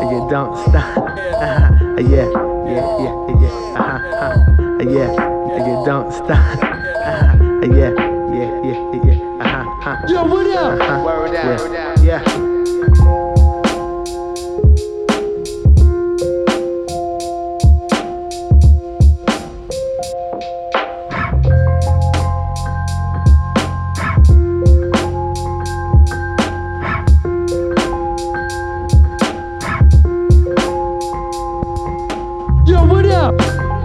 you don't stop. Yeah, yeah, yeah, yeah, yeah, you don't stop. Yeah, yeah, yeah, yeah, Yo, what up? Word out, word out. yeah. Yo, what up?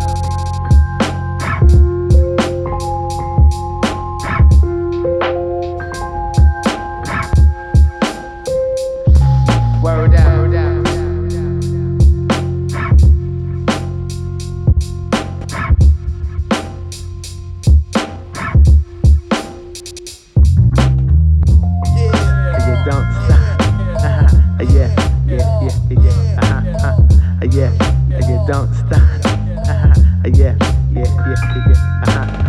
Word out, word out. You don't stop. Yeah, yeah, yeah, yeah, yeah, you don't stop. Yeah, yeah, yeah, yeah,